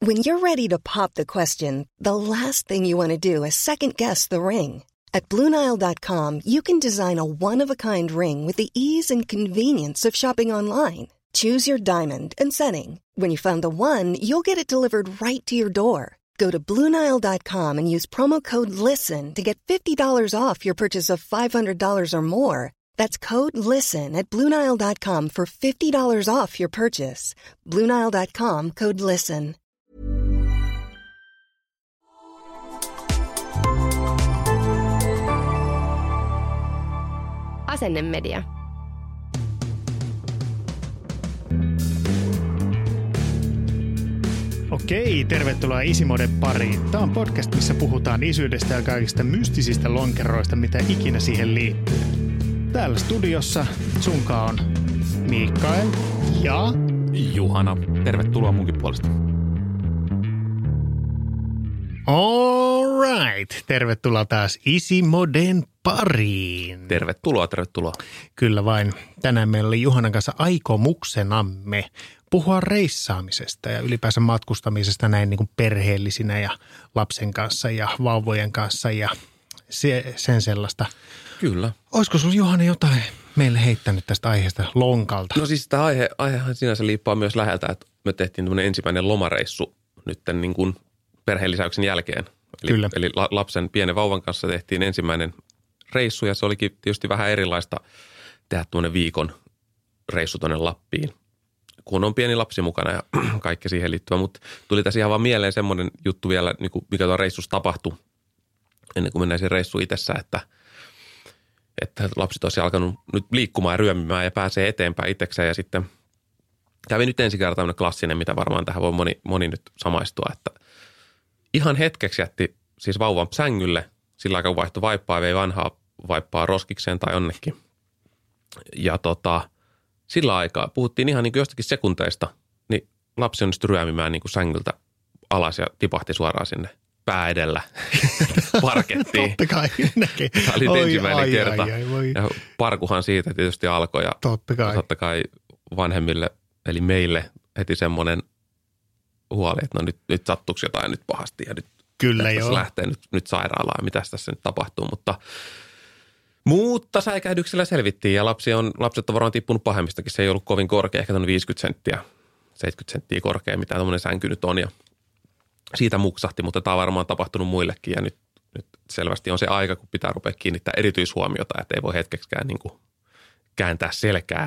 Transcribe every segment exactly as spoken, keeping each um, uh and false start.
When you're ready to pop the question, the last thing you want to do is second-guess the ring. At Blue Nile dot com, you can design a one-of-a-kind ring with the ease and convenience of shopping online. Choose your diamond and setting. When you find the one, you'll get it delivered right to your door. Go to Blue Nile dot com and use promo code LISTEN to get fifty dollars off your purchase of five hundred dollars or more. That's code LISTEN at Blue Nile dot com for fifty dollars off your purchase. Blue Nile dot com, code LISTEN. Asennemedia. Okei, tervetuloa Isimoden pariin. Tämä on podcast, missä puhutaan isyydestä ja kaikista mystisistä lonkeroista, mitä ikinä siihen liittyy. Täällä studiossa sunkaan on Mikael ja Juhana. Tervetuloa munkin puolesta. All right. Tervetuloa taas Isimoden pariin. Tervetuloa, tervetuloa. Kyllä vain. Tänään meillä oli Juhanan kanssa aikomuksenamme puhua reissaamisesta ja ylipäänsä matkustamisesta näin niin kuin perheellisinä ja lapsen kanssa ja vauvojen kanssa ja se, sen sellaista. Kyllä. Olisiko sinulla, Juhana, jotain meille heittänyt tästä aiheesta lonkalta? No siis tämä aihe, aihehan sinänsä liippaa myös läheltä, että me tehtiin tämmöinen ensimmäinen lomareissu nyt niin kuin perheenlisäyksen jälkeen. Eli, Kyllä. eli lapsen pienen vauvan kanssa tehtiin ensimmäinen reissu ja se olikin tietysti vähän erilaista tehdä tuonne viikon reissu tuonne Lappiin, kun on pieni lapsi mukana ja kaikki siihen liittyvä. Mutta tuli tässä ihan vaan mieleen semmoinen juttu vielä, niin kuin mikä tuon reissussa tapahtui ennen kuin mennään siihen reissuun itsessä, että, että lapsi tosiaan alkanut nyt liikkumaan ja ryömimään ja pääsee eteenpäin itsekseen. Ja sitten kävi nyt ensi kertaa tämmöinen klassinen, mitä varmaan tähän voi moni, moni nyt samaistua, että ihan hetkeksi jätti siis vauvan sängylle, sillä aikaa vaihtoi vaippaa ja vei vanhaa vaippaa roskikseen tai onnekin. Ja tota, sillä aikaa puhuttiin ihan niin kuin jostakin sekunteista, niin lapsi onnistui ryömimään niin kuin sängyltä alas ja tipahti suoraan sinne pää edellä parkettiin. Totta kai. Näkee. Tämä oli Oi, ensimmäinen ai, kerta. ai, ai, ai. Ja parkuhan siitä tietysti alkoi. Ja totta kai. totta kai vanhemmille, eli meille heti semmoinen huoli, että no nyt, nyt sattuuko jotain nyt pahasti ja nyt Kyllä joo. lähtee nyt, nyt sairaalaan ja mitä tässä nyt tapahtuu, mutta Mutta säikähdyksellä selvittiin ja lapsi on, lapset on varmaan tippunut pahemmistakin. Se ei ollut kovin korkea, ehkä tuonne viisikymmentä senttiä, seitsemänkymmentä senttiä korkea, mitä tuommoinen sänky nyt on. Ja siitä muksahti, mutta tämä on varmaan tapahtunut muillekin ja nyt, nyt selvästi on se aika, kun pitää rupea kiinnittää erityishuomiota, että ei voi hetkeksikään niin kuin kääntää selkää.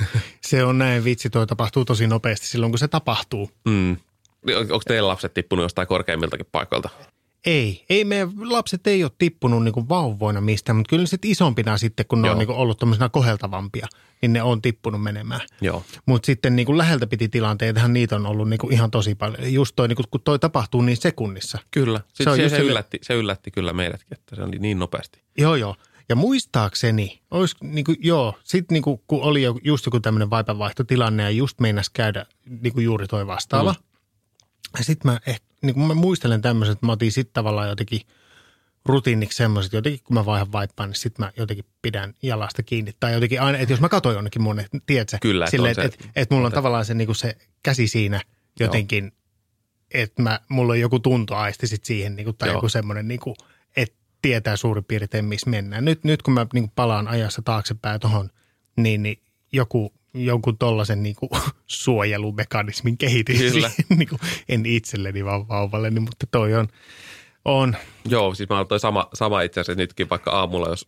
Se on näin, vitsi, toi tapahtuu tosi nopeasti silloin, kun se tapahtuu. Mm. Onko teillä lapset tippunut jostain korkeimmiltakin paikoilta? Ei, ei meidän lapset ei ole tippunut niinku vauvoina mistään, mutta kyllä sitten isompina sitten, kun ne Joo. on niinku ollut tommosena koheltavampia, niin ne on tippunut menemään. Joo. Mutta sitten niinku läheltä piti tilanteitahan niitä on ollut niinku ihan tosi paljon. Just toi, niinku, kun toi tapahtuu niin sekunnissa. Kyllä, se, Se se, on se, just yllätti, se yllätti kyllä meidätkin, että se oli niin nopeasti. Joo, joo. Ja muistaakseni, olisi niinku, joo, sitten niinku, kun oli jo, just joku tämmöinen vaipanvaihtotilanne ja just meinas käydä niinku juuri toi vastaava. Mm. Ja sitten mä ehkä, niin kun mä muistelen tämmöiset, että mä otin sitten tavallaan jotenkin rutiiniksi semmoiset, jotenkin kun mä vaihan vaippaan, niin sitten mä jotenkin pidän jalasta kiinni. Tai jotenkin aina, että jos mä katsoin jonnekin mun, että tiedätkö? Kyllä, silleen, että että et, et mulla on tavallaan se, niinku se käsi siinä jotenkin, että mä, mulla on joku tuntoaisti sitten siihen, niinku, tai Joo. joku semmoinen, niinku, että tietää suurin piirtein, missä mennään. Nyt, nyt kun mä niinku palaan ajassa taaksepäin tuohon, niin, niin joku... jonkun tollaisen niinku suojelumekanismin kehitys. niinku, en itselleni vaan vauvalleni, mutta toi on, on. Joo, siis mä olen toi sama, sama itse asiassa nytkin vaikka aamulla, jos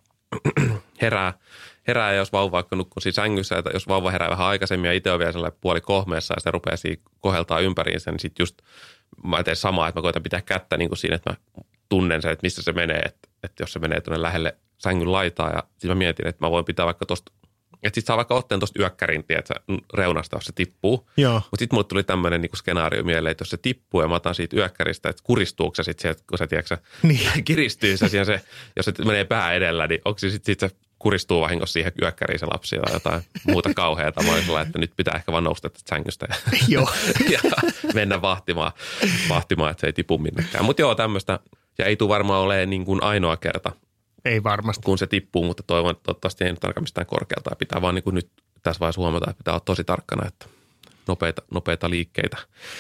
herää, herää ja jos vauva vaikka nukkuu siinä sängyssä, että jos vauva herää vähän aikaisemmin ja itse on vielä sellainen puoli kohmeessa ja se rupeaa siinä koheltaa ympäriinsä, niin sitten just mä teen samaa, että mä koitan pitää kättä niin kuin siinä, että mä tunnen sen, että mistä se menee, että, että jos se menee tuonne lähelle sängyn laitaa ja sitten mä mietin, että mä voin pitää vaikka tuosta, että sit saa vaikka otteen tuosta yökkärin, tiedätkö, reunasta, jos se tippuu. Joo. Mutta sitten mulle tuli tämmöinen niinku skenaario mieleen, että jos se tippuu ja mä otan siitä yökkäristä, että kuristuuko se sitten sieltä, kun se, tiedätkö, niin. kiristyy se, se, jos se menee pää edellä, niin onko se sitten sit se kuristuu vahingossa siihen yökkäriin se lapsi tai jotain muuta kauheata. Mä olisin että nyt pitää ehkä vaan nousta tästä sängystä ja, Joo. ja mennä vahtimaan, vahtimaan, että se ei tipu minnekään. Mutta joo, tämmöistä, ja ei tule varmaan olemaan niin kuin ainoa kerta, Ei varmasti. kun se tippuu, mutta toivon, että toivottavasti ei nyt tarkkaan mistään korkealta. Ja pitää vaan niin kuin nyt tässä vaiheessa huomata, että pitää olla tosi tarkkana, että nopeita, nopeita liikkeitä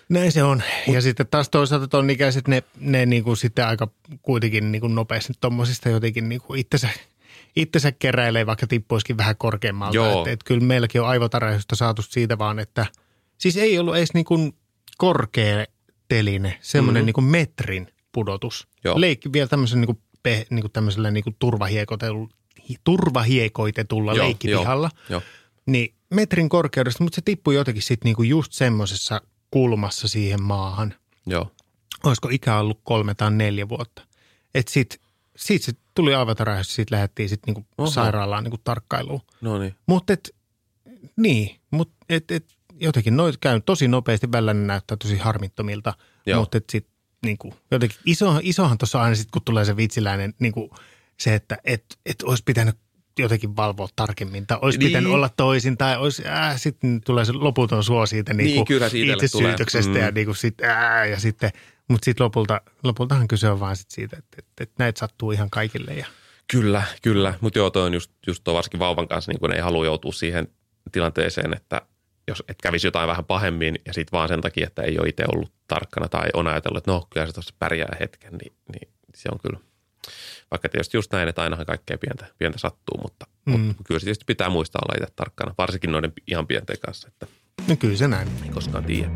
Näin se on. Mut, ja sitten taas toisaalta ton ikäiset, ne, ne niinku sitten aika kuitenkin niinku nopeasti tommosista jotenkin niinku itsensä, itsensä keräilee, vaikka tippuisikin vähän korkeammalta. Että et kyllä meilläkin on aivotarjausta saatu siitä vaan, että siis ei ollut edes niinku korkea teline, semmoinen mm-hmm. niinku metrin pudotus. Joo. Leikki vielä tämmöisen niinku, pe, niinku tämmöisellä niinku turvahiekoitetulla, turvahiekoitetulla joo, leikkipihalla. Jo, jo. Niin metrin korkeudesta, mutta se tippui jotenkin sitten niinku just semmoisessa kulmassa siihen maahan. Joo. Olisiko ikä ollut kolme tai neljä vuotta. Että sit, sit se tuli aivotarjausta, siitä lähdettiin sitten niinku sairaalaan niinku tarkkailuun. No niin. Mutta et, niin, mutta et, et, jotenkin noit käy tosi nopeasti, välillä ne näyttää tosi harmittomilta, mutta sitten niinku, jotenkin iso, isohan tuossa aina sitten, kun tulee se vitsiläinen, niinku, se, että et, et olisi pitänyt jotenkin valvoa tarkemmin, tai olisi niin. pitänyt olla toisin, tai olisi, äh, sitten tulee se loputon suo siitä niinku niin, itsesyytöksestä, mm. ja, niinku sit, äh, ja sitten, mutta sitten lopulta, lopultahan kyse on vaan sit siitä, että, että, että näitä sattuu ihan kaikille. Ja. Kyllä, kyllä, mutta joo, toi on just, just toi varsinkin vauvan kanssa, niin kun ei halua joutua siihen tilanteeseen, että jos et kävisi jotain vähän pahemmin ja sitten vaan sen takia, että ei ole itse ollut tarkkana tai on ajatellut, että no kyllä se tuossa pärjää hetken, niin, niin se on kyllä, vaikka tietysti just näin, että ainahan kaikkea pientä, pientä sattuu, mutta, mm. mutta kyllä se tietysti pitää muistaa olla itse tarkkana, varsinkin noiden ihan pienten kanssa. Että no kyllä se näin. Ei koskaan tiedä.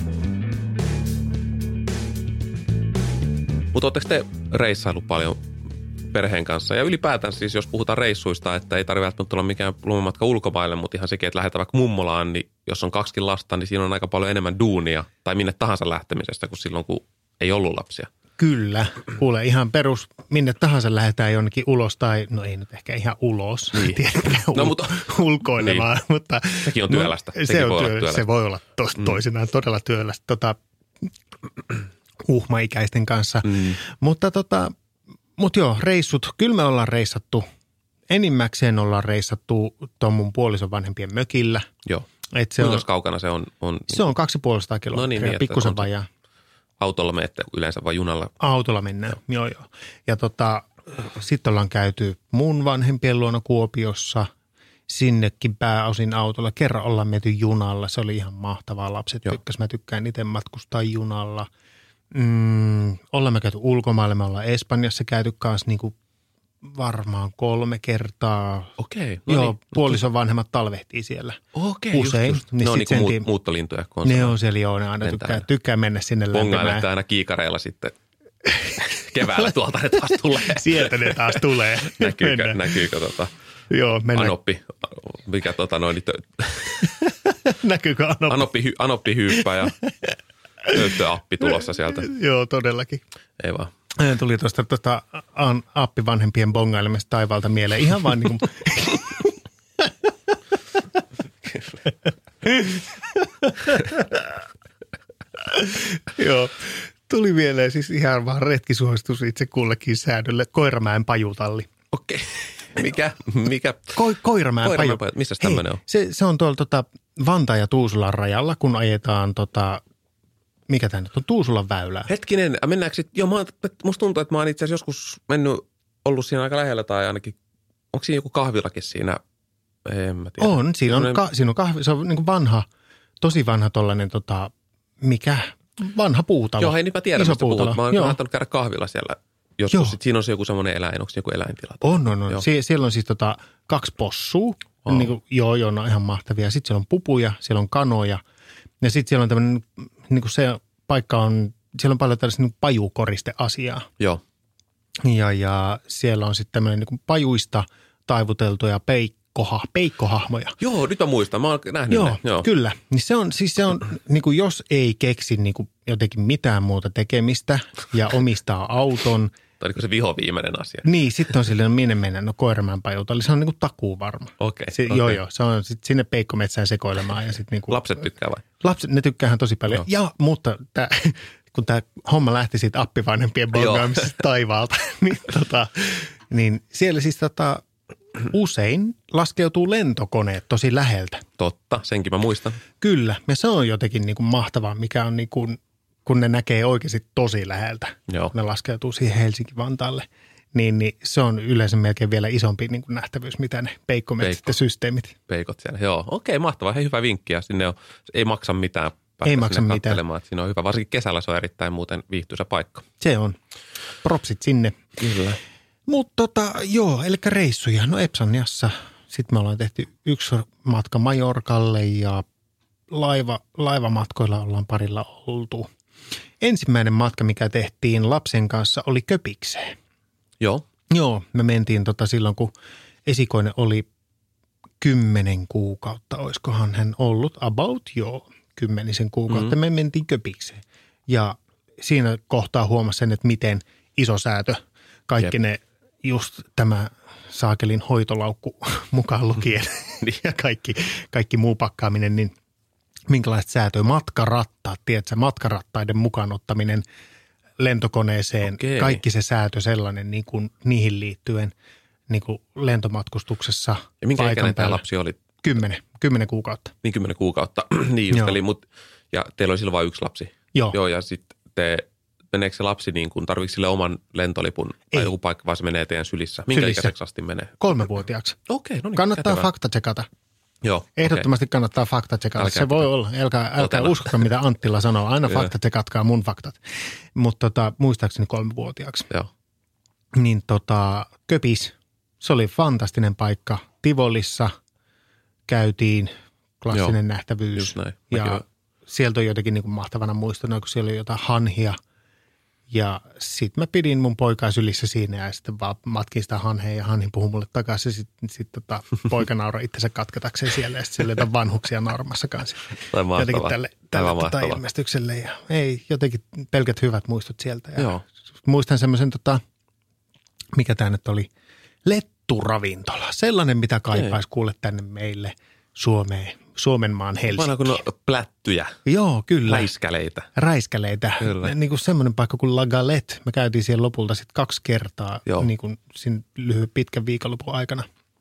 Mutta ootteko te reissailut paljon perheen kanssa? Ja ylipäätään siis, jos puhutaan reissuista, että ei tarvitse välttämättä olla mikään lomamatka ulkomaille, mutta ihan sekin, että lähdetään vaikka mummolaan, niin jos on kaksikin lasta, niin siinä on aika paljon enemmän duunia tai minne tahansa lähtemisestä kuin silloin, kun ei ollut lapsia. Kyllä. Kuule, ihan perus, minne tahansa lähdetään jonnekin ulos tai, no ei nyt ehkä ihan ulos, niin. Tietenkään no, ul- mutta, ulkoilemaan. Niin. Mutta, sekin on työlästä. No, se, on voi työ, se voi olla tos, toisinaan mm. todella työlästä tota, uhmaikäisten kanssa. Mm. Mutta tota... Mutta joo, reissut. Kyllä me ollaan reissattu. Enimmäkseen ollaan reissattu tuon mun puolison vanhempien mökillä. Joo. Et se Kuinka on, kaukana se on, on? Se on kaksisataaviisikymmentä kilometriä, no niin, niin, pikkusen vajaa. Autolla menette yleensä vai junalla? Autolla mennään, joo joo. joo. Ja tota, sitten ollaan käyty mun vanhempien luona Kuopiossa. Sinnekin pääosin autolla. Kerran ollaan menty junalla. Se oli ihan mahtavaa. Lapset tykkäs. Mä tykkään itse matkustaa junalla. Mm, ollaan me käyty ulkomaille, me ollaan Espanjassa käyty kanssa niinku varmaan kolme kertaa. Okei. No joo, niin. puolison vanhemmat talvehtii siellä. Okei, usein. just, just. Niin ne on niinku muut, muuttolintuja. Ne on siellä, joo, ne aina tykkää, tykkää mennä sinne lämpimään. Bongailette aina kiikareilla sitten keväällä tuolta ne taas tulee. Sieltä ne taas tulee. näkyykö, näkyykö tota joo, mennään. Anoppi, mikä tota noin. Näkyykö Anoppi? Anoppi, hy, Anoppi hyyppää ja Nöyttöappi tulossa sieltä. Joo, todellakin. Ei vaan. Tuli tuosta tuosta appi vanhempien bongailemista taivaalta mieleen. Ihan vaan niin kuin... Joo. Tuli mieleen siis ihan vaan retkisuositus itse kullekin säädölle. Koiramäen pajutalli. Okei. Mikä? Mikä? Ko- Koiramäen, Koiramäen paju. Missä tämmöinen on? Se, se on tuolla tota Vantaan ja Tuusulan rajalla, kun ajetaan tota... Mikä tämä nyt on? Tuusulan väylää. Hetkinen, mennäänkö sitten? Joo, mä, musta tuntuu, että mä oon itse asiassa joskus mennyt, ollut siinä aika lähellä tai ainakin, onko siinä joku kahvilakin siinä? En mä tiedä. On, siinä on, ka, siinä on kahvi, se on niin kuin vanha, tosi vanha tollainen tota, mikä? Vanha puutalo. Joo, hei nyt mä tiedän, mistä puhut. Mä oon saattanut käydä kahvilla siellä. Joskus sit siinä on se joku semmoinen eläin, onko se joku eläintila? On, on, on. Sie, siellä on siis tota, kaksi possua. Wow. Niin kuin, joo, joo, ne on ihan mahtavia. Sitten siellä on pupuja, siellä on kanoja. Ja sitten siellä on tämmöinen, niin kuin se paikka on, siellä on paljon tällaista niin pajukoristeasiaa. Joo. Ja, ja siellä on sitten tämmöinen niin pajuista taivuteltuja peikkoha, peikkohahmoja. Joo, nyt mä muistan, mä oon nähnyt Joo, ne. Joo, kyllä. Niin se on, siis se on, niin kuin jos ei keksi niin kuin jotenkin mitään muuta tekemistä ja omistaa auton. Tai niin se vihoviimeinen asia. Niin, sitten on silleen, minne mennään, no Koiramäen pajutalli, se on niin kuin takuu varma. Okei. Okay, okay. Joo, joo, se on sitten sinne peikkometsään sekoilemaan. Ja sit niin kuin, lapset tykkää vai? Lapset, ne tykkäähän tosi paljon. No. Ja, mutta tää, kun tämä homma lähti siitä appivanhempien bongaamisesta taivaalta, niin, tota, niin siellä siis tota, usein laskeutuu lentokoneet tosi läheltä. Totta, senkin mä muistan. Kyllä, ja se on jotenkin niin kuin mahtavaa, mikä on niin kuin, kun ne näkee oikeasti tosi läheltä, Joo. kun ne laskeutuu siihen Helsinki-Vantaalle, niin, niin se on yleensä melkein vielä isompi niin kuin nähtävyys, mitä ne peikkometsit ja systeemit. Peikot siellä, joo. Okei, mahtavaa. Hei, hyvä vinkki ja sinne on, ei maksa mitään Ei maksa mitään. Siinä on hyvä. Varsinkin kesällä se on erittäin muuten viihtyisä paikka. Se on. Propsit sinne. Kyllä. Mutta tota, joo, eli reissuja. No Epsaniassa. Sitten me ollaan tehty yksi matka Majorkalle ja laiva, laivamatkoilla ollaan parilla oltu. Ensimmäinen matka, mikä tehtiin lapsen kanssa, oli Köpikseen. Joo. Joo, me mentiin tota silloin, kun esikoinen oli kymmenen kuukautta. Oiskohan hän ollut about, joo, kymmenisen kuukautta. Mm-hmm. Me mentiin Köpikseen. Ja siinä kohtaa huomasi sen, että miten iso säätö, kaikki Jep. ne just tämä saakelin hoitolaukku mukaan lukien ja kaikki, kaikki muu pakkaaminen, niin minkälaista säätöä, matkarattaat, tiedätkö, matkarattaiden mukaan ottaminen lentokoneeseen, Okei. kaikki se säätö sellainen niin kuin niihin liittyen niin kuin lentomatkustuksessa. Ja minkä ikäinen tämä lapsi oli? Kymmenen, kymmenen kuukautta. Niin kymmenen kuukautta, niin just, eli mut, ja teillä oli silloin vain yksi lapsi. Joo. Joo, ja sitten te, meneekö se lapsi niin kuin, tarvitse sille oman lentolipun Ei. tai joku paikka, vaan se menee teidän sylissä? Minkä sylissä. Ikäiseksi asti menee? Kolmevuotiaaksi. Okei, no niin. Kannattaa kätevää. faktatsekata. Joo. Ehdottomasti okay. kannattaa faktatsekata. Se voi olla. Älkää, älkää uskoa, mitä Anttila sanoo. Aina faktatsekatkaa mun faktat. Mutta tota, muistaakseni kolmevuotiaaksi. Joo. Niin tota, Köpis, se oli fantastinen paikka. Tivolissa käytiin, klassinen Joo. nähtävyys. Just näin. Ja Mäkin sieltä on jotenkin niin kuin mahtavana muistona, kun siellä oli jotain hanhia. Ja sitten mä pidin mun poikaa sylissä siinä ja sitten vaan matkin sitä hanhea ja hanhi puhui mulle takaisin. Sitten sit tota, poika nauroi itsensä katketakseen siellä ja sitten siellä jotain vanhuksia nauramassa kanssa. Tai mahtavaa. Jotenkin tälle, tälle tota ilmestykselle ja ei, jotenkin pelkät hyvät muistot sieltä. Ja Joo. Muistan semmoisen, tota, mikä tämä nyt oli, letturavintola. Sellainen, mitä kaipaisi kuulle tänne meille Suomeen, Suomen maan Helsinkiin. Vanha kun on plättyjä. Joo, kyllä. Räiskäleitä. Räiskäleitä. Kyllä. Niin kuin semmoinen paikka kuin La Galette. Me käytiin siellä lopulta sitten kaksi kertaa niin kuin siinä lyhyen pitkän viikonlopun aikana.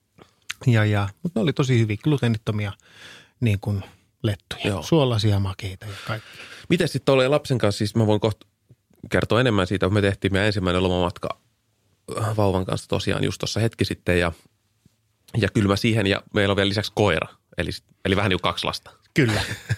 Ja, ja, mutta ne oli tosi hyviä gluteenittomia niin kuin lettuja. Joo. Suolaisia, makeita ja kaikki. Miten sitten oli lapsen kanssa? Siis mä voin kohta kertoa enemmän siitä, kun me tehtiin meidän ensimmäinen lomamatka vauvan kanssa tosiaan just tuossa hetki sitten. Ja, ja kyllä mä siihen, ja meillä on vielä lisäksi koira. Eli, eli vähän niin kuin kaksi lasta. Kyllä.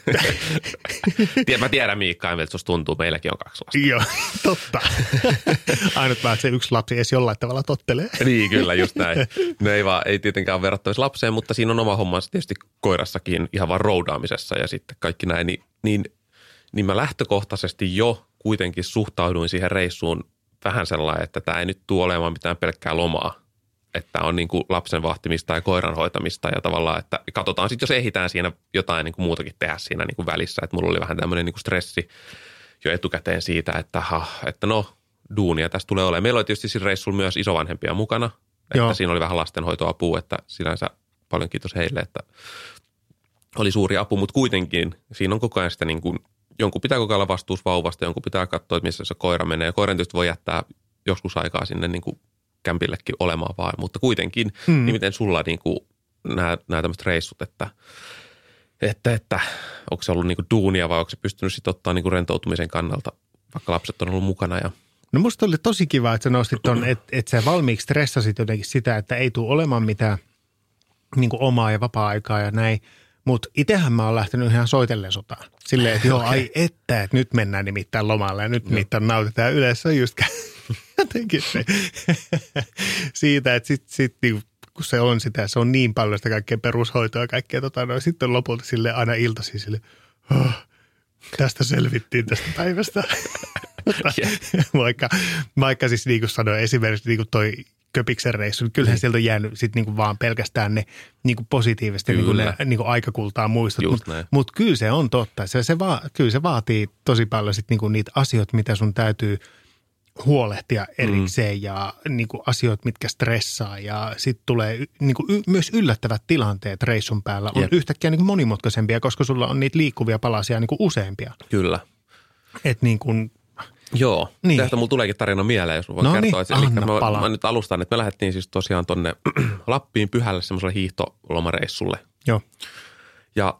Mä tiedän Miikka, että susta tuntuu, meilläkin on kaksi lasta. Joo, totta. Ainut vaan, että se yksi lapsi edes jollain tavalla tottelee. Niin, kyllä, just näin. No ei vaan, ei tietenkään verrattavissa lapseen, mutta siinä on oma hommansa tietysti koirassakin ihan vaan roudaamisessa ja sitten kaikki näin. Niin, niin, niin mä lähtökohtaisesti jo kuitenkin suhtauduin siihen reissuun vähän sellainen, että tämä ei nyt tule olemaan mitään pelkkää lomaa. Että on niin kuin lapsen vahtimista ja koiran hoitamista ja tavallaan, että katsotaan sitten, jos ehditään siinä jotain niin kuin muutakin tehdä siinä niin kuin välissä. Että mulla oli vähän tämmöinen niin kuin stressi jo etukäteen siitä, että, ha, että no duunia tästä tulee olemaan. Meillä oli tietysti siinä reissulla myös isovanhempia mukana, että Joo. siinä oli vähän lastenhoitoapua, että sinänsä paljon kiitos heille, että oli suuri apu, mutta kuitenkin siinä on koko ajan sitä niin kuin, jonkun pitää koko ajan vastuus vauvasta, jonkun pitää katsoa, että missä se koira menee. Koiran tietysti voi jättää joskus aikaa sinne niin kuin kämpillekin olemaan vaan, mutta kuitenkin, hmm. niin miten sulla niin kuin nämä, nämä tämmöiset reissut, että, että, että onko se ollut niin kuin duunia vai onko se pystynyt sitten ottaa niin kuin rentoutumisen kannalta, vaikka lapset on ollut mukana ja No musta oli tosi kiva, että sä nostit ton, että et sä valmiiksi stressasit jotenkin sitä, että ei tule olemaan mitään niin kuin omaa ja vapaa-aikaa ja näin. Mutta itsehän mä oon lähtenyt ihan soitellen sotaan. Silleen, että joo, okay. ai että, että nyt mennään nimittäin lomalle ja nyt no. nimittäin nautitaan. Yleensä on just jotenkin se siitä, että sit, sit, niin, kun se on sitä, se on niin paljon sitä kaikkea perushoitoa ja kaikkea tota, no sitten lopulta sille aina iltaisin sille, oh, tästä selvittiin tästä päivästä. yeah. vaikka, vaikka siis niin kuin sanoin, esimerkiksi niin kuin toi Köpiksen reissu, niin kyllähän mm. sieltä on jäänyt sit niin kuin vaan pelkästään ne niin kuin positiivisesti niin kuin ne niin kuin aikakultaa muistot. Mutta mut kyllä se on totta. Se, se va, kyllä se vaatii tosi paljon sit niin kuin niitä asioita, mitä sun täytyy huolehtia erikseen mm. ja niin kuin asioita, mitkä stressaa. Ja sitten tulee niin kuin y, myös yllättävät tilanteet reissun päällä. On Jep. yhtäkkiä niin kuin monimutkaisempia, koska sulla on niitä liikkuvia palasia niin kuin useampia. Kyllä. Että niin kuin Joo, niin. Tästä mulla tuleekin tarina mieleen, jos mä voin no kertoa. Niin, eli mä, mä nyt alustan, että me lähdettiin siis tosiaan tonne Lappiin Pyhälle semmoiselle hiihtolomareissulle. Joo. Ja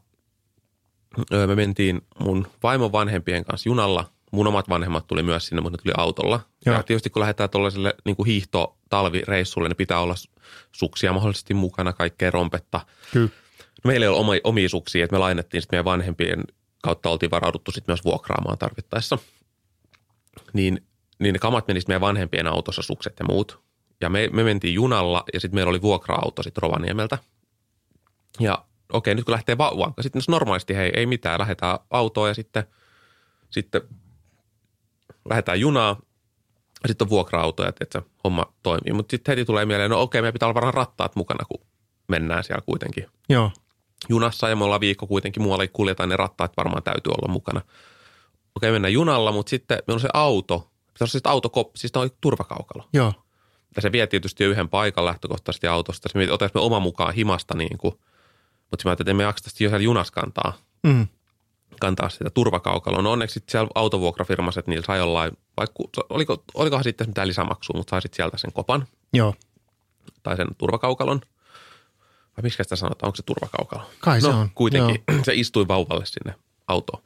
me mentiin mun vaimon vanhempien kanssa junalla. Mun omat vanhemmat tuli myös sinne, mutta ne tuli autolla. Joo. Ja tietysti kun lähdetään tuollaiselle niin kuin hiihtotalvireissulle, niin pitää olla suksia mahdollisesti mukana, kaikkea rompetta. Kyllä. Meillä ei ole omia, omia suksia, että me lainattiin sitten meidän vanhempien kautta oltiin varauduttu sitten myös vuokraamaan tarvittaessa. Niin, niin ne kamat menisi meidän vanhempien autossa, sukset ja muut. Ja me, me mentiin junalla ja sitten meillä oli vuokra-auto sitten Rovaniemeltä. Ja okei, nyt kun lähtee vauvaan, sitten normaalisti hei, ei mitään, lähdetään autoon ja sitten, sitten lähdetään junaa. Sitten on vuokra-autoja, että se homma toimii. Mutta sitten heti tulee mieleen, no okei, meidän pitää olla varmaan rattaat mukana, kun mennään siellä kuitenkin. Joo. Junassa ja me ollaan viikko kuitenkin muualle kuljetaan, ne rattaat varmaan täytyy olla mukana. Okei, mennään junalla, mutta sitten meillä on se auto. Pitäisi olla siis autokoppi, siis on turvakaukalo. Joo. Ja se vie tietysti jo yhden paikan lähtökohtaisesti autosta. Se otaisimme oma mukaan himasta niin kuin, mutta mä ajattelin, että emme jaksa jo siellä junassa kantaa, mm. kantaa sitä turvakaukaloa. No onneksi sitten siellä autovuokrafirmassa, että niillä sai jollain, vaikka oliko, olikohan sitten mitään lisämaksua, mutta sai sitten sieltä sen kopan. Joo. Tai sen turvakaukalon. Vai miksi sitä sanotaan, onko se turvakaukalo? Kai se no, on. kuitenkin Joo. Se istui vauvalle sinne autoon.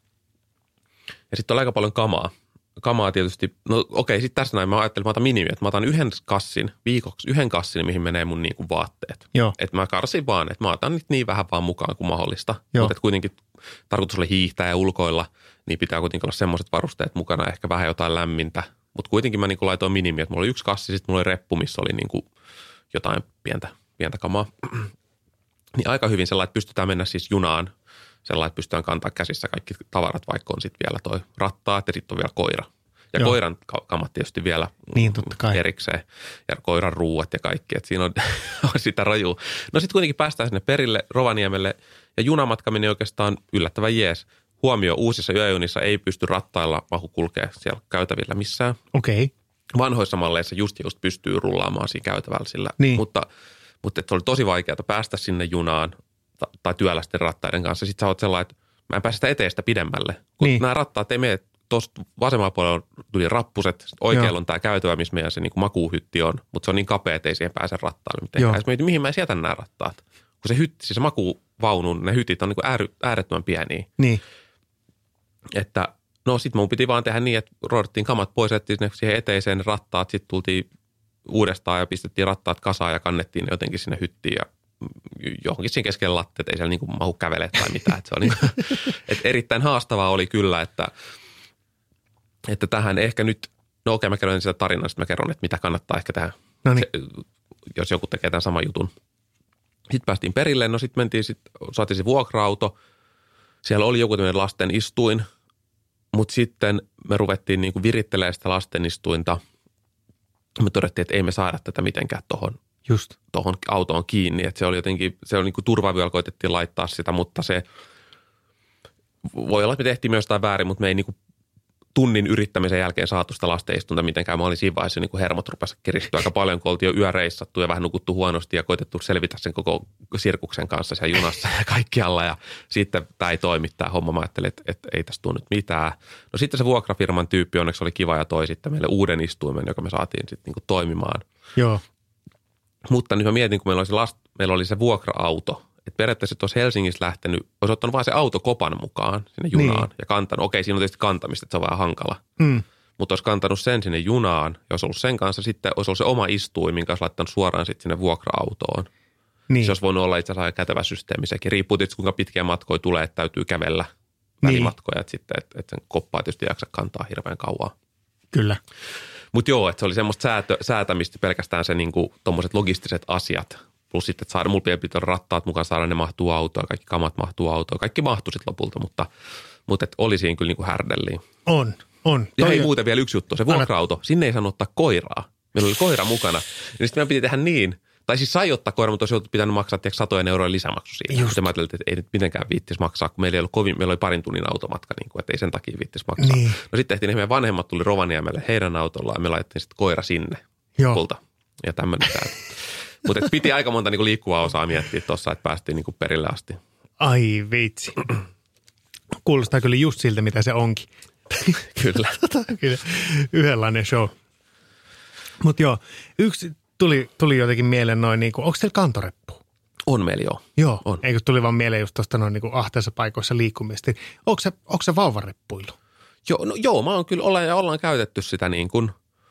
Ja sitten oli aika paljon kamaa. Kamaa tietysti, no okei, sitten tässä näin mä ajattelin, että mä otan minimi, että mä otan yhden kassin, viikoksi yhden kassin, mihin menee mun niinku vaatteet. Joo. Että mä karsin vaan, että mä otan nyt niin vähän vaan mukaan kuin mahdollista. Joo. Mutta kuitenkin tarkoitus oli hiihtää ja ulkoilla, niin pitää kuitenkin olla semmoiset varusteet mukana, ehkä vähän jotain lämmintä. Mutta kuitenkin mä niinku laitoin minimi, että mulla oli yksi kassi, sitten mulla oli reppu, missä oli niinku jotain pientä, pientä kamaa. Niin aika hyvin sellainen, että pystytään mennä siis junaan, sellainen, että pystytään kantaa käsissä kaikki tavarat, vaikka on sitten vielä toi rattaat ja sitten on vielä koira. Ja Joo. koiran kamat tietysti vielä niin, totta kai. erikseen. Ja koiran ruuat ja kaikki, että siinä on, on sitä rajua. No sitten kuitenkin päästään sinne perille Rovaniemelle ja junamatka meni oikeastaan yllättävän jees. Huomio, uusissa yöjunissa ei pysty rattailla mahu kulkea siellä käytävillä missään. Okei. Okay. Vanhoissa malleissa just just pystyy rullaamaan siinä käytävällä sillä. Niin. Mutta, mutta se oli tosi vaikeaa päästä sinne junaan tai työläisten rattaiden kanssa. Sitten sä oot sellainen, että mä en pääse sitä eteestä pidemmälle. Kun niin. Nämä rattaat ei mene, tuosta vasemmalla puolella tuli rappuset, oikealla Joo. on tämä käytävä, missä meidän se niin kuin makuuhytti on, mutta se on niin kapea, että ei siihen pääse rattaalle mitenkään. Ja mietin, mihin mä jätän nämä rattaat. Kun se hytti, siis se makuuvaunun, ne hytit on niin kuin ääry, äärettömän pieniä. Niin. Että no sit mun piti vaan tehdä niin, että roidettiin kamat pois, jättiin sinne siihen eteiseen ne rattaat, sitten tultiin uudestaan ja pistettiin rattaat kasaan ja kannettiin ne jotenkin sinne hyttiin ja johonkin siinä keskellä latteet, ei siellä niin kuin mahu kävele tai mitään. Että se on niin kuin, että erittäin haastavaa oli kyllä, että, että tähän ehkä nyt, no okei mä kerron sitä tarinaa, sitten mä kerron, että mitä kannattaa ehkä tehdä, se, jos joku tekee tämän saman jutun. Sitten päästiin perille, no sitten mentiin, sit, saatiin se vuokra-auto, siellä oli joku tämmöinen lasten istuin, mutta sitten me ruvettiin niin kuin virittelemään sitä lasten istuinta. Me todettiin, että ei me saada tätä mitenkään tuohon Just. Tuohon autoon kiinni, että se oli jotenkin, se oli niin kuin turvaviolla koitettiin laittaa sitä, mutta se voi olla, että me tehtiin myös jotain väärin, mutta me ei niin kuin tunnin yrittämisen jälkeen saatu sitä lastenistunta mitenkään. Mä olin siinä vaiheessa niin kuin hermot rupesi kiristyä aika paljon, kun oltiin jo yöreissattu ja vähän nukuttu huonosti ja koitettu selvitä sen koko sirkuksen kanssa siellä junassa ja kaikkialla. Ja sitten tämä ei toimi tämä homma. Mä ajattelin, että, että ei tästä tule nyt mitään. No sitten se vuokrafirman tyyppi onneksi oli kiva ja toi sitten meille uuden istuimen, joka me saatiin sitten niin kuin toimimaan. Joo. Mutta nyt mä mietin, kun meillä oli se, last, meillä oli se vuokra-auto, että periaatteessa olisi Helsingissä lähtenyt, olisi ottanut vaan se autokopan mukaan sinne junaan niin. ja kantanut. Okei, siinä on tietysti kantamista, että se on vähän hankala. Mm. Mutta olisi kantanut sen sinne junaan ja olisi ollut sen kanssa sitten, olisi ollut se oma istuin, minkä olisi laittanut suoraan sitten sinne vuokra-autoon. Niin. Se olisi voinut olla itse asiassa kätevä systeemi sekin. Riippuu tietysti, kuinka pitkiä matkoja tulee, että täytyy kävellä välimatkoja, niin. että sitten, että, että sen koppaa tietysti jaksa kantaa hirveän kauan. Kyllä. Mutta joo, että se oli semmoista säätö, säätämistä pelkästään se niinku tommoset logistiset asiat. Plus sitten, että saada, mulla pitää rattaat mukaan saada, ne mahtuu autoon, kaikki kamat mahtuu autoon. Kaikki mahtuu sitten lopulta, mutta, mutta et oli siinä kyllä niinku härdelliä. On, on. Ja Toi hei on. muuten vielä yksi juttu, se vuokra-auto, sinne ei saanut ottaa koiraa. Meillä oli koira mukana. Ja sitten meidän piti tehdä niin, tai siis sai ottaa koira, mutta olisi pitänyt maksaa tiedätkö, satojen euroja lisämaksu siitä. Just. Ja mä ajattelin, että ei nyt mitenkään viittis maksaa, kun meillä ei ollut kovin, meillä oli parin tunnin automatka, niin kuin, että ei sen takia viittis maksaa. Niin. No sitten tehtiin, meidän vanhemmat tuli Rovaniemelle heidän autollaan ja me laitettiin sitten koira sinne. Joo. Kulta. Ja tämmöinen täällä. Mutta piti aika monta niinku liikkuvaa osaa miettiä tuossa, että päästiin niinku perille asti. Ai vitsi. Kuulostaa kyllä just siltä, mitä se onkin. Kyllä. kyllä. Yhdenlainen show. Mutta joo, yksi tuli, tuli jotenkin mieleen noin, niinku, onko teillä kantoreppu? On meillä joo. Joo, on. Eikö tuli vaan mieleen just tuosta noin niinku ahteessa paikoissa liikkumista. Onko se, onko se vauvareppuilu? Joo, no joo, mä oon kyllä, ollaan ja ollaan käytetty sitä niin kuin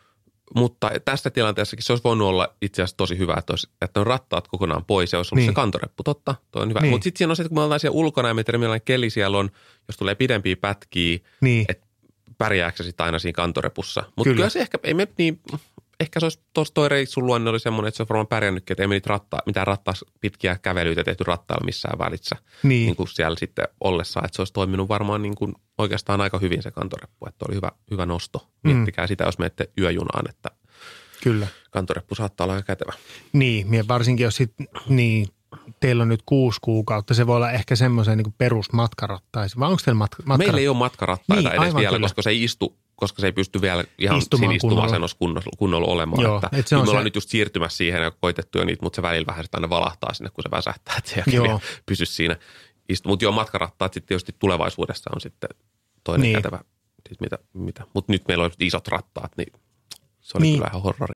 mutta tässä tilanteessakin se olisi voinut olla itse asiassa tosi hyvä, että, olisi, että on rattaat kokonaan pois ja olisi ollut niin. se kantoreppu. Totta, toi on hyvä. Niin. Mutta sitten siinä on se, että kun me ollaan siellä ulkona ja mitä millainen keli siellä on, jos tulee pidempiä pätkiä, niin. että pärjääkö se sitten aina siinä kantorepussa. Mutta kyllä. kyllä se ehkä, ei me niin, ehkä se olisi tuossa toi reissun luonne oli semmoinen, että se on varmaan pärjännytkin, että ei me niitä rattaa, mitään rattaa pitkiä kävelyitä tehty rattailla missään välissä. Niin. Niin kuin siellä sitten ollessa, että se olisi toiminut varmaan niin kuin oikeastaan aika hyvin se kantoreppu, että oli hyvä, hyvä nosto. Mm. Miettikää sitä, jos menette yöjunaan, että kyllä. kantoreppu saattaa olla aika kätevä. Niin, varsinkin jos sit, niin, teillä on nyt kuusi kuukautta, se voi olla ehkä semmoisen niin perusmatkarattaisi. Vai onko teillä matka, matkarattaita? Meillä ei ole matkarattaita niin, edes vielä, kyllä. koska se ei istu, koska se ei pysty vielä ihan sinistumasennossa kunnolla, kunnolla olemaan. Joo, että, et se on me ollaan se... nyt just siirtymässä siihen ja koitettu jo niitä, mutta se välillä vähän aina valahtaa sinne, kun se väsähtää, että se ei pysy siinä. Mutta joo, matkarattaat sitten tietysti tulevaisuudessa on sitten toinen niin. kätevä. Siis mitä, mitä. Mutta nyt meillä on isot rattaat, niin se oli niin. kyllä ihan horrori.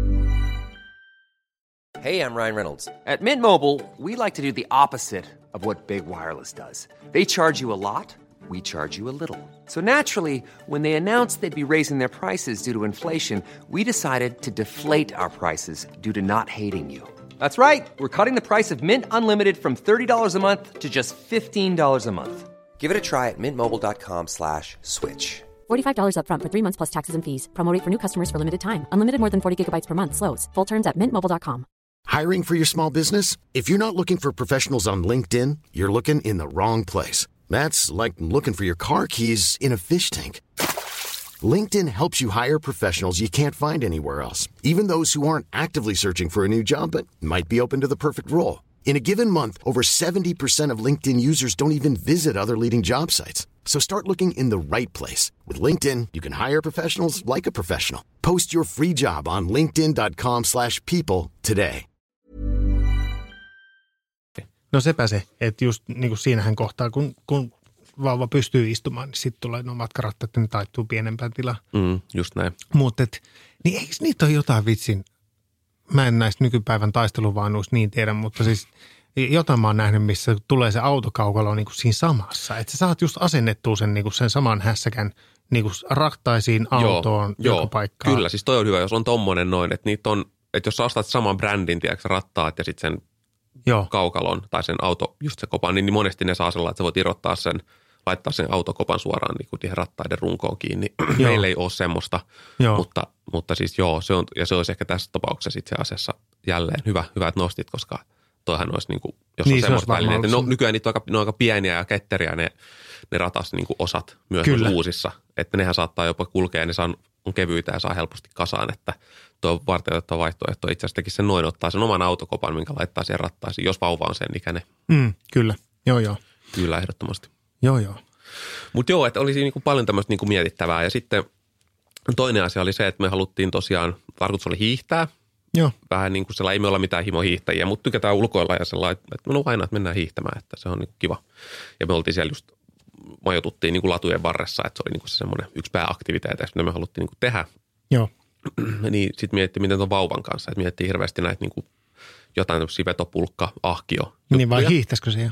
Hey, I'm Ryan Reynolds. At Mint Mobile, we like to do the opposite of what Big Wireless does. They charge you a lot, we charge you a little. So naturally, when they announced they'd be raising their prices due to inflation, we decided to deflate our prices due to not hating you. That's right. We're cutting the price of Mint Unlimited from thirty dollars a month to just fifteen dollars a month. Give it a try at mintmobile.com slash switch. forty-five dollars up front for three months plus taxes and fees. Promo rate for new customers for limited time. Unlimited more than forty gigabytes per month slows. Full terms at mint mobile dot com. Hiring for your small business? If you're not looking for professionals on LinkedIn, you're looking in the wrong place. That's like looking for your car keys in a fish tank. LinkedIn helps you hire professionals you can't find anywhere else, even those who aren't actively searching for a new job but might be open to the perfect role. In a given month, over seventy percent of LinkedIn users don't even visit other leading job sites. So start looking in the right place. With LinkedIn, you can hire professionals like a professional. Post your free job on linkedin.com slash people today. No sepä se, että just niin kuin siinähän kohtaa, kun, kun vauva pystyy istumaan, niin sitten tulee nuo matkarattat, että ne taittuu pienempään tilaan. Mm, just näin. Mutta niin eikö niitä ole jotain vitsin? Mä en näistä nykypäivän taisteluvainuista niin tiedä, mutta siis jotain mä oon nähnyt, missä tulee se autokaukalo niin kuin siinä samassa. Että sä saat just asennettua sen, niin kuin sen saman hässäkän niin kuin rattaisiin autoon joo, joka joo, paikkaan. Kyllä, siis toi on hyvä, jos on tommonen noin, että niitä on, että jos sä ostat saman brändin, tiedätkö, rattaat ja sitten sen joo. kaukalon tai sen auto, just se kopan, niin monesti ne saa sellainen, että sä voit irrottaa sen, laittaa sen autokopan suoraan niin kuin rattaiden runkoon kiinni. Meillä ei ole semmoista, mutta, mutta siis joo, se on, ja se olisi ehkä tässä tapauksessa itse asiassa jälleen hyvä, hyvä että nostit, koska toihan olisi niin kuin, jos niin, on semmoista välineitä. No, nykyään niitä on aika, ne on aika pieniä ja ketteriä ne, ne ratas niin kuin osat myös uusissa, että nehän saattaa jopa kulkea ja ne saa, on kevyitä ja saa helposti kasaan, että tuo on varteenottava vaihtoehto. Itse asiassa tekisi sen noin, ottaa sen oman autokopan, minkä laittaa siihen rattaisiin, jos vauva on sen ikäinen. Mm, kyllä, joo joo. Kyllä, ehdottomasti. Joo joo. Mutta joo, että olisi niinku paljon tämmöistä niinku mietittävää. Ja sitten toinen asia oli se, että me haluttiin tosiaan, tarkoitus oli hiihtää. Joo. Vähän niin kuin sellainen, ei me olla mitään himohiihtäjiä, mutta tykätään ulkoilla ja sellainen, että no aina, että mennään hiihtämään, että se on niinku kiva. Ja me oltiin siellä just, majoituttiin niinku latujen varressa, että se oli niinku se semmoinen yksi pääaktiviteeteista, mitä me haluttiin niinku tehdä. Joo. Niin sitten miettii, miten tuon vauvan kanssa, että miettii hirveästi näitä niinku jotain tämmöisiä vetopulkka, ahkio. Niin vai hiihtäisikö se jo?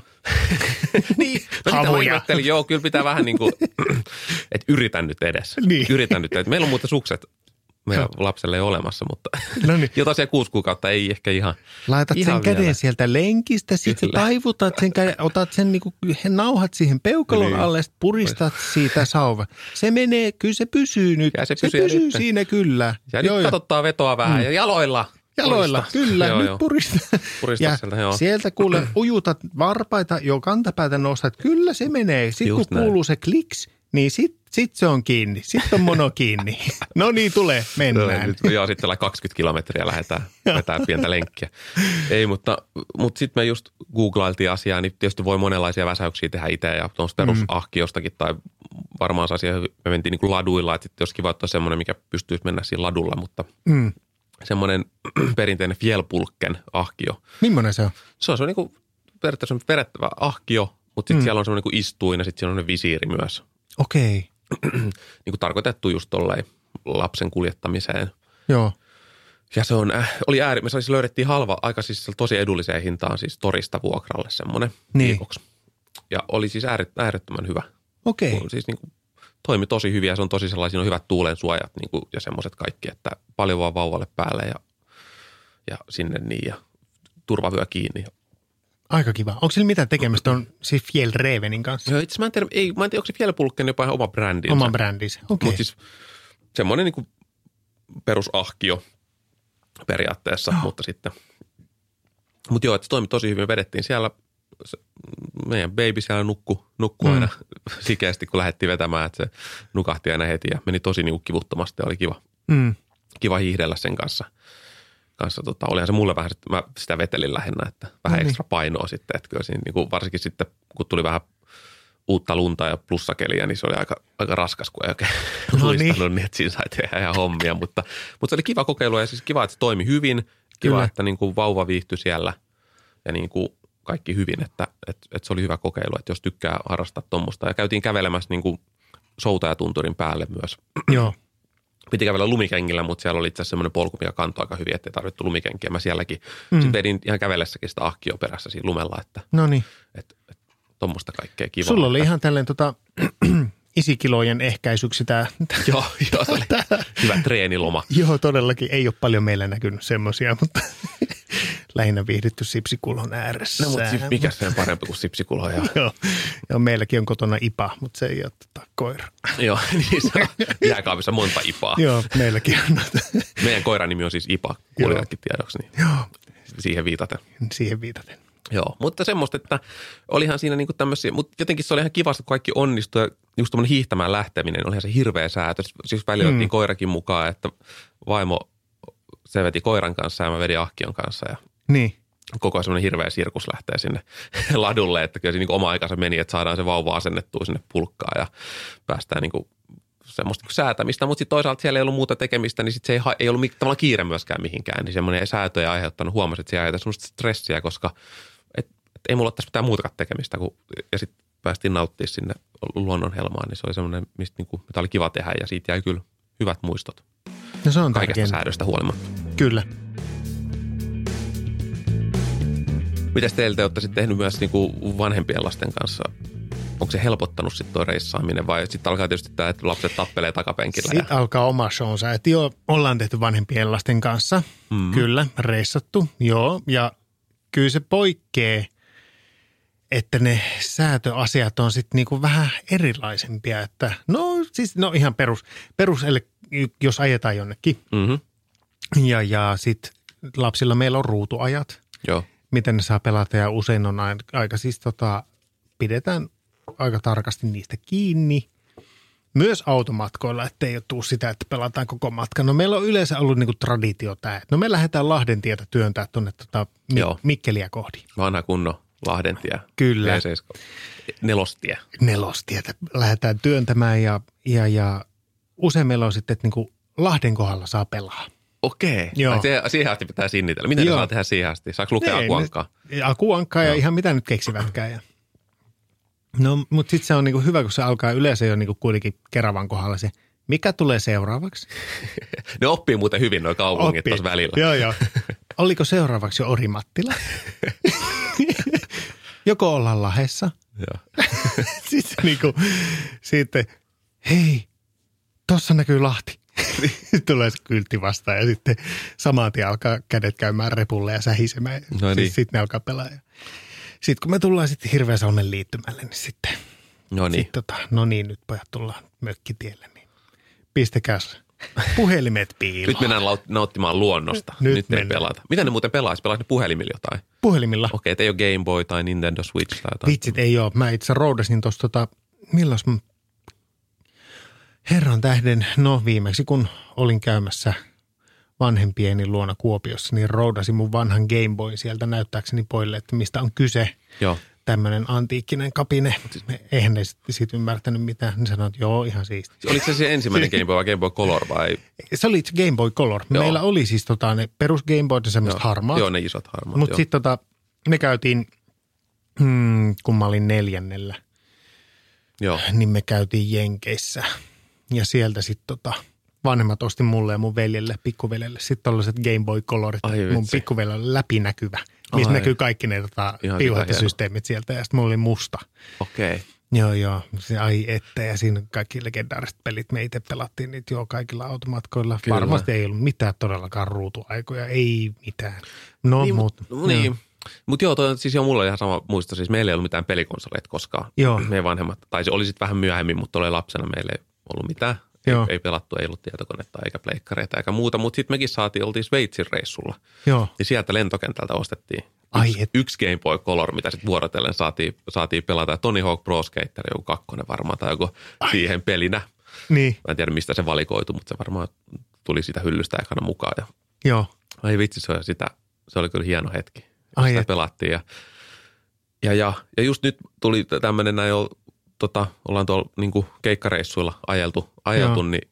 Niin, no sitä ihmettelin, joo, kyllä pitää vähän niin kuin, että yritän nyt edes. Niin. Yritän nyt, että meillä on muuten sukset meidän lapselle ei ole olemassa, mutta no niin. Jo tosiaan kuusi kuukautta ei ehkä ihan Laitat ihan sen käden vielä. Sieltä lenkistä, sitten taivutat sen käden, otat sen niin kuin, nauhat siihen peukalon niin. alle, puristat siitä sauva. Se menee, kyllä se pysyy nyt. Ja se pysyy, se pysyy nyt. Siinä kyllä. Ja joo, nyt katsottaa vetoa vähän mm. ja jaloilla. Jaloilla, puristaa. Kyllä, joo, nyt joo. puristaa. Puristaa ja sieltä, joo. Sieltä kuule ujutat varpaita, jo kantapäätä nostat, kyllä se menee. Sitten just kun näin. Kuuluu se kliks, niin sitten sit se on kiinni. Sitten on mono kiinni. No niin, tulee, mennään. Nyt, joo, sitten kaksikymmentä kilometriä lähdetään vetää pientä lenkkiä. Ei, mutta, mutta sitten me just googlailtiin asiaa, niin tietysti voi monenlaisia väsäyksiä tehdä itse ja tuosta perusahkiostakin tai varmaan se asia, me mentiin niin kuin laduilla, että sitten jos kiva, että on semmoinen, mikä pystyisi mennä siinä ladulla, mutta mm. semmoinen perinteinen fjällpulken ahkio. Millainen se on? Se on, se on niin kuin periaatteessa vedettävä ahkio, mutta sitten mm. siellä on semmoinen niin istuin ja sitten siellä on semmoinen visiiri myös. Okei. niin kuin tarkoitettu just tolleen lapsen kuljettamiseen. Joo. Ja se on, äh, oli ääri, me siis löydettiin halva, aika siis tosi edulliseen hintaan siis torista vuokralle semmoinen niin. viikoksi. Ja oli siis ääret, äärettömän hyvä. Okei. Siis niin kuin toimi tosi hyvin ja se on tosi sellainen, siinä on hyvät tuulensuojat niin kuin, ja semmoiset kaikki, että paljon vaan vauvalle päälle ja, ja sinne niin ja turvavyö kiinni. Aika kiva. Onko sillä mitään tekemistä on siis Fjällrävenin kanssa? Joo, itse mä en tiedä, ei, mä en tiedä onko se Fjällpulken jopa ihan oma brändinsä. Oma brändinsä, okei. Okay. Mutta siis semmoinen niin kuin perusahkio periaatteessa, oh. mutta sitten. Mutta joo, että se toimi tosi hyvin. Me vedettiin siellä, se, meidän baby siellä nukku, nukku mm. aina sikeästi, kun lähdettiin vetämään, että se nukahti aina heti ja meni tosi niin kivuttomasti ja oli kiva, mm. kiva hiihdellä sen kanssa. kanssa tota, olihan se mulle vähän, että mä sitä vetelin lähinnä, että vähän no niin. ekstra painoa sitten, että kyllä siinä, niin kuin varsinkin sitten, kun tuli vähän uutta lunta ja plussakeliä, niin se oli aika, aika raskas, kun ei oikein no luistanut niin. niin, että siinä sai tehdä ihan hommia, mutta, mutta se oli kiva kokeilu ja siis kiva, että se toimi hyvin, kiva, kyllä. että niin kuin vauva viihtyi siellä ja niin kuin kaikki hyvin, että, että, että se oli hyvä kokeilu, että jos tykkää harrastaa tuommoista ja käytiin kävelemässä niin kuin Soutajatunturin päälle myös. Joo. Piti kävellä lumikengillä, mutta siellä oli itse asiassa semmoinen polku, mikä kantoi aika hyvin, ettei tarvittu lumikenkiä. Mä sielläkin mm. sitten vedin ihan kävellessäkin sitä ahkio perässä siinä lumella, että Noniin. et, et, tommoista kaikkea kivaa. Sulla oli ihan tälleen tota, isikilojen ehkäisyksi tämä. Joo, joo, se oli hyvä treeniloma. Joo, todellakin. Ei ole paljon meillä näkynyt semmoisia, mutta lähinnä viihdytty sipsikulhon ääressä. No, mutta mikä se on parempi kuin sipsikulho? Ja... joo, ja meilläkin on kotona ipa, mutta se ei ole tota, koira. Joo, niin se on jääkaapissa monta ipaa. Joo, meilläkin on. Meidän koiran nimi on siis Ipa, kuulijatkin tiedoksi. Niin joo. Siihen viitaten. Siihen viitaten. Joo, mutta semmoista, että olihan siinä niinku tämmöisiä, mutta jotenkin se oli ihan kivasti, kun kaikki onnistui. Ja just tämmöinen hiihtämään lähteminen, olihan se hirveä säätö. Siis välillä mm. otettiin koirakin mukaan, että vaimo, se veti koiran kanssa ja mä vedin ahkion kanssa. Ja niin. Koko semmoinen hirveä sirkus lähtee sinne ladulle, että kyllä se niin oma aikansa meni, että saadaan se vauva asennettua sinne pulkkaan ja päästään niin kuin semmoista niin kuin säätämistä. Mutta sitten toisaalta siellä ei ollut muuta tekemistä, niin sitten se ei, ha- ei ollut tavallaan kiire myöskään mihinkään. Niin semmoinen säätö ei aiheuttanut, huomasin, että se aiheuttaa semmoista stressiä, koska et, et ei mulla ole tässä mitään muutakaan tekemistä. Kun, ja sitten päästiin nauttimaan sinne luonnonhelmaan, niin se oli semmoinen, mistä niin kuin, mitä oli kiva tehdä ja siitä jäi kyllä hyvät muistot. No se on kaikesta tärkein. Säädöstä huolimatta. Kyllä. Mitäs teiltä olette sitten tehnyt myös niin kuin vanhempien lasten kanssa? Onko se helpottanut sitten tuo reissaaminen vai sitten alkaa tietysti tämä, että lapset tappelee takapenkillä? Sitten ja... alkaa oma shownsa. Että joo, ollaan tehty vanhempien lasten kanssa. Mm. Kyllä, reissattu. Joo, ja kyllä se poikkeaa, että ne säätöasiat on sitten niinku vähän erilaisempia. Että no siis no ihan perus, perus eli jos ajetaan jonnekin. Mm-hmm. Ja, ja sitten lapsilla meillä on ruutuajat. Joo. Miten ne saa pelata ja usein on aika siis tota, pidetään aika tarkasti niistä kiinni. Myös automatkoilla, ettei ole tuu sitä, että pelataan koko matkan. No meillä on yleensä ollut niinku traditio tämä, että no me lähdetään Lahdentietä työntää tuonne tota Mi- Mikkeliä kohdi. Vanha kunno Lahdentie. Kyllä. Nelostie. Nelostietä lähdetään työntämään ja, ja, ja usein meillä on sitten, että niinku Lahden kohdalla saa pelaa. Okei. Joo. Se, siihen asti pitää sinnitellä. Miten Joo. ne saa tehdä siihen asti? Saako lukea akuankkaa? Akuankkaa ja ihan mitä nyt keksivätkään. Ja. No, mutta sitten se on niinku hyvä, kun se alkaa yleensä jo niinku kuitenkin Keravan kohdalla se, mikä tulee seuraavaksi? Ne oppii muuten hyvin nuo kaupungit tuossa välillä. Joo, joo. Oliko seuraavaksi jo Orimattila? Joko ollaan Lahdessa? Joo. Sitten niinku, sitten, hei, tossa näkyy Lahti. Tulee se kyltti vastaan ja sitten saman tien alkaa kädet käymään repulle ja sähisemään. No niin. Sitten ne alkaa pelaa. Sitten kun me tullaan sitten Hirveäsalmen liittymälle, niin sitten, no niin, sit, tota, no niin nyt pojat tullaan mökkitielle, niin pistäkääs puhelimet piiloon. Nyt mennään nauttimaan luonnosta. Nyt, nyt ei pelata. Mitä ne muuten pelaisi? Pelaisi ne puhelimilla jotain? Puhelimilla. Okei, okay, ei ole Game Boy tai Nintendo Switch tai jotain. Vitsit ei ole. Mä itse roudasin tuossa tota, milloin mä herran tähden, no viimeksi kun olin käymässä vanhempieni luona Kuopiossa, niin roudasin mun vanhan Game Boy sieltä näyttääkseni poille, että mistä on kyse. Joo. Tämmöinen antiikkinen kapine. Eihän ne sitten ymmärtänyt mitään. Ne sanoivat, että joo, ihan siisti. Oliko se se ensimmäinen Game Boy vai Game Boy Color vai? Se oli Game Boy Color. Joo. Meillä oli siis tota, ne perus Game Boy ja semmoiset harmaat. Joo, ne isot harmaat. Mutta sitten tota, me käytiin, hmm, kun mä olin neljännellä, joo, niin me käytiin Jenkeissä. Ja sieltä sitten tota, vanhemmat osti mulle ja mun veljelle, pikkuveljelle, sitten tollaiset Game Boy Colorit. Ai, mun pikkuveljelle läpinäkyvä, missä näkyy kaikki ne tota, piuhat ja systeemit sieltä. Ja sitten mulla oli musta. Okei. Okay. Joo, joo. Se, ai että, ja siinä kaikki legendaariset pelit, me itse pelattiin niitä jo kaikilla automatkoilla. Kyllä. Varmasti ei ollut mitään todellakaan ruutuaikoja, ei mitään. No, niin, mutta... Niin, mutta joo, toi, siis joo, mulla on ihan sama muisto, siis meillä ei ollut mitään pelikonsoleita koskaan. Joo. Meidän vanhemmat, tai se oli sitten vähän myöhemmin, mutta oli lapsena meillä ei ollut mitään. Ei, ei pelattu, ei ollut tietokonetta eikä pleikkareita eikä muuta, mutta sitten mekin saatiin, oltiin Sveitsin reissulla. Joo. Ja sieltä lentokentältä ostettiin Ai yksi, yksi Game Boy Color, mitä sitten vuorotellen saatiin, saatiin pelata. Ja Tony Hawk Pro Skater, joku kakkonen varmaan, tai joku Ai. siihen pelinä. Niin. Mä en tiedä, mistä se valikoitu, mutta se varmaan tuli siitä hyllystä ekana mukaan. Ja joo. Ai vitsi, se, sitä, se oli kyllä hieno hetki. Ai sitä et. pelattiin. Ja, ja, ja, ja just nyt tuli tämmöinen näin jo, tota, ollaan tuolla niin kuin keikkareissuilla ajeltu, ajeltu niin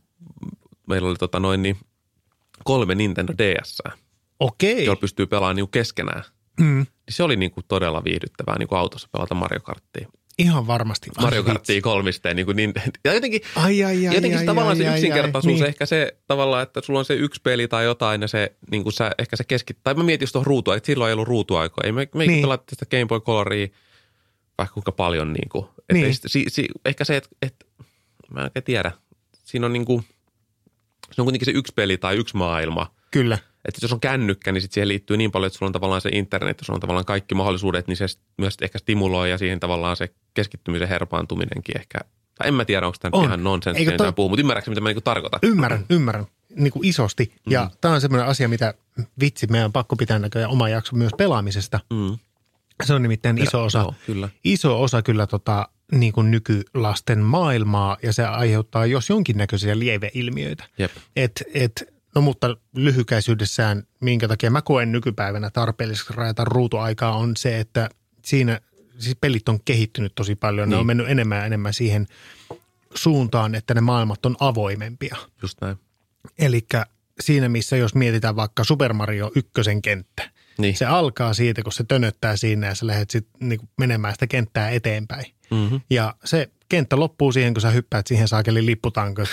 meillä oli tota noin niin kolme Nintendo D S, Okei. jolla pystyy pelaamaan niin keskenään. Mm. Niin se oli niin kuin todella viihdyttävää niin kuin autossa pelata Mario Karttia. Ihan varmasti. Mario Karttia kolmisteen. Niin kuin niin, ja jotenkin, ai, ai, ai, jotenkin ai, tavallaan ai, se ai, yksinkertaisuus, ai, niin. ehkä se tavallaan, että sulla on se yksi peli tai jotain ja se, niin kuin sä, ehkä se keskittyy. Tai mä mietin just tuohon ruutua, että silloin ei ollut ruutuaikoja. Ei me, me niin. pelattiin sitä Game Boy Coloria vaikka kuinka paljon. Niin kuin. Niin. Että si, si, ehkä se, että, että mä en oikein tiedä. Siinä on niin kuin, se on kuitenkin se yksi peli tai yksi maailma. Kyllä. Että jos on kännykkä, niin sit siihen liittyy niin paljon, että sulla on tavallaan se internet, jos on tavallaan kaikki mahdollisuudet, niin se myös ehkä stimuloi ja siihen tavallaan se keskittymisen herpaantuminenkin ehkä. Tai en mä tiedä, onko tämä ihan nonsense, toi... puhuu, mutta ymmärrätkö, mitä mä niinku tarkoitan? Ymmärrän, ymmärrän. Niin kuin isosti. Mm. Ja tämä on semmoinen asia, mitä vitsi, meidän on pakko pitää näköjään oma jakso myös pelaamisesta. Mm. Se on nimittäin iso osa, Joo, kyllä. iso osa kyllä tota, niin kuin nykylasten maailmaa ja se aiheuttaa jos jonkinnäköisiä lieveilmiöitä. Että et, no mutta lyhykäisyydessään, minkä takia mä koen nykypäivänä tarpeelliseksi rajata ruutuaikaa on se, että siinä siis pelit on kehittynyt tosi paljon. Niin. Ne on mennyt enemmän ja enemmän siihen suuntaan, että ne maailmat on avoimempia. Just näin. Elikkä siinä, missä jos mietitään vaikka Super Mario ykkösen kenttä, niin. Se alkaa siitä, kun se tönöttää siinä ja sä lähdet sitten niinku menemään sitä kenttää eteenpäin. Mm-hmm. Ja se kenttä loppuu siihen, kun sä hyppäät siihen saakelin lipputankoon.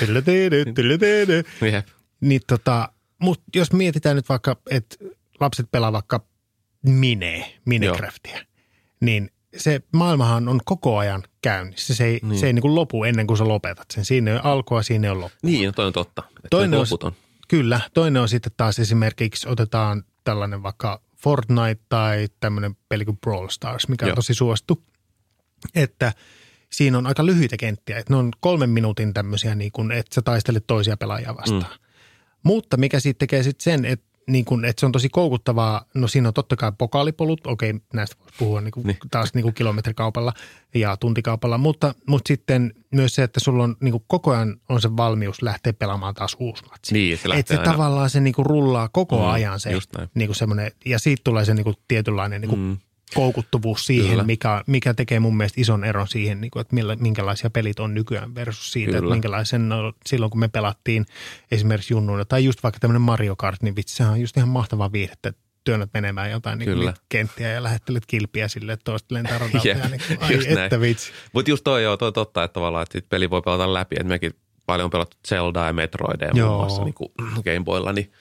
Niin tota, mutta jos mietitään nyt vaikka, että lapset pelaa vaikka Mine, Minecraftia, Joo. niin se maailmahan on koko ajan käynnissä. Se ei, niin. se ei niin kuin lopu ennen kuin sä lopetat sen. Siinä ei ole alkua, siinä ei ole loppu. Niin, no toi on totta. Toinen on, kyllä. Toinen on sitten taas esimerkiksi otetaan tällainen vaikka Fortnite tai tämmöinen peli kuin Brawl Stars, mikä Joo. on tosi suosittu. Että siinä on aika lyhyitä kenttiä. Että ne on kolmen minuutin tämmöisiä, niin kuin, että sä taistelet toisia pelaajia vastaan. Mm. Mutta mikä sitten tekee sitten sen, että, niin kuin, että se on tosi koukuttavaa. No siinä on totta kai pokaalipolut. Okei, näistä voisi puhua niin kuin, niin. taas niin kuin kilometrikaupalla ja tuntikaupalla. Mutta, mutta sitten myös se, että sulla on niin kuin koko ajan on se valmius lähteä pelaamaan taas uusi matsi. Niin, se että se aina. tavallaan se niin kuin rullaa koko mm, ajan se niin kuin semmoinen. Ja siitä tulee se niin kuin tietynlainen niin kuin mm. koukuttuvuus siihen, mikä, mikä tekee mun mielestä ison eron siihen, niin kuin, että millä, minkälaisia pelit on nykyään versus siitä, Kyllä. että minkälaisen no, silloin kun me pelattiin esimerkiksi junnuina tai just vaikka tämmöinen Mario Kart, niin vitsi, sehän on just ihan mahtavaa viihdettä, että työnnät menemään jotain niin kenttiä ja lähettelet kilpiä silleen, että toista lentää radalta ja niin kuin, ai että vitsi. Mutta just toi joo, toi totta, että tavallaan, että peli voi pelata läpi, että mekin paljon on pelattu Zeldaa ja Metroidia muun muassa niin kuin Game Boylla, niin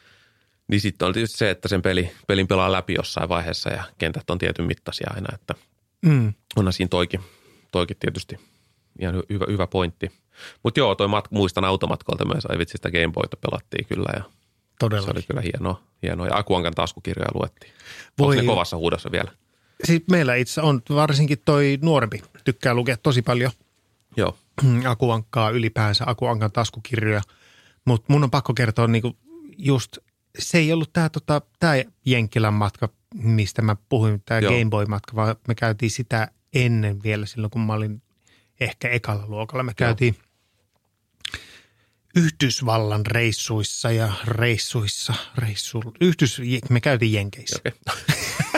Niin sitten on tietysti se, että sen peli, pelin pelaa läpi jossain vaiheessa ja kentät on tietyn mittaisia aina, että mm. onhan siinä toikin, toikin tietysti ihan hyvä, hyvä pointti. Mutta joo, toi mat, muistan automatkolta myös, ai vitsi sitä Game Boyta pelattiin kyllä ja Todella. Se oli kyllä hienoa, hienoa. Ja Akuankan taskukirjoja luettiin. Onko ne kovassa huudossa vielä? Siis meillä itse on varsinkin toi nuorempi, tykkää lukea tosi paljon joo. Akuankkaa ylipäänsä, Akuankan taskukirjoja, mutta mun on pakko kertoa niinku just se ei ollut tämä tota, Jenkkilän matka, mistä mä puhuin, tämä Game Boy-matka, vaan me käytiin sitä ennen vielä silloin, kun mä olin ehkä ekalla luokalla. Me käytiin Joo. Yhdysvallan reissuissa ja reissuissa, reissu, Yhdys, me käytiin Jenkeissä. Okay.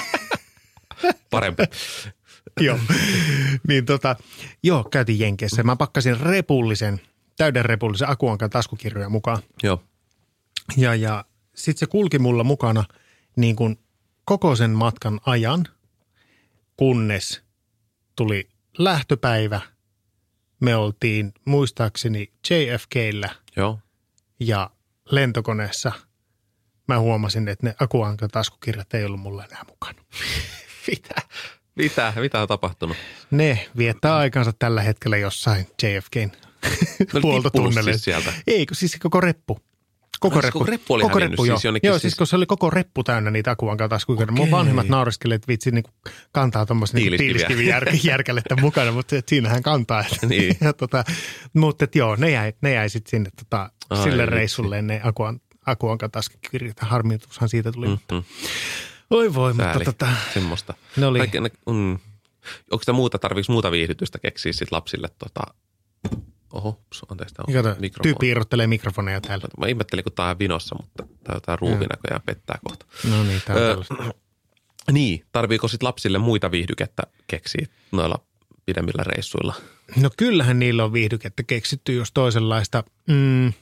Parempi. joo, niin tota, joo, käytiin Jenkeissä. Mä pakkasin repullisen, täyden repullisen Akuankan taskukirjoja mukaan. Joo. Ja, ja sitten se kulki mulla mukana niin kuin koko sen matkan ajan, kunnes tuli lähtöpäivä. Me oltiin muistaakseni J F K:llä Joo. ja lentokoneessa mä huomasin, että ne Akuankan taskukirjat ei ollut mulla enää mukana. Mitä? Mitä? Mitä on tapahtunut? Ne viettää aikansa tällä hetkellä jossain J F K:n No, huoltotunneleissa. Siis sieltä. Ei, kun siis koko reppu. Koko No, reppu. koko reppu oli koko hävinnyt reppu, siis joo. jonnekin Joo, siis- siis kun se oli koko reppu täynnä niitä akuankataskuja. Mun vanhemmat nauriskelivat, että vitsi niin kantaa tuommoisen niin tiiliskivijärkällettä mukana, mutta et siinähän kantaa. Niin. ja, tota, mutta et joo, ne jäi, ne jäi sitten sinne tota, Ai, sille vitsi. reissulle ne akuan, akuankataskukirjat. Harmitushan siitä tuli. Mm-hmm. Oi voi, Sääli. mutta tota, Semmoista. ne oli... Kaikki, ne, mm. Onko sitä muuta, tarviiko muuta viihdytystä keksiä sit lapsille? Tota... Oho, anteeksi, tämä on Kato, mikrofoni. tyyppi irrottelee mikrofoneja täällä. Mä ihmettelin, kun tää on vinossa, mutta tää, tää ruuvi näköjään pettää kohta. No niin, tää on Öö, tällaista. Niin, tarviiko sit lapsille muita viihdykettä keksiä noilla pidemmillä reissuilla? No kyllähän niillä on viihdykettä keksitty jos toisenlaista. Mm,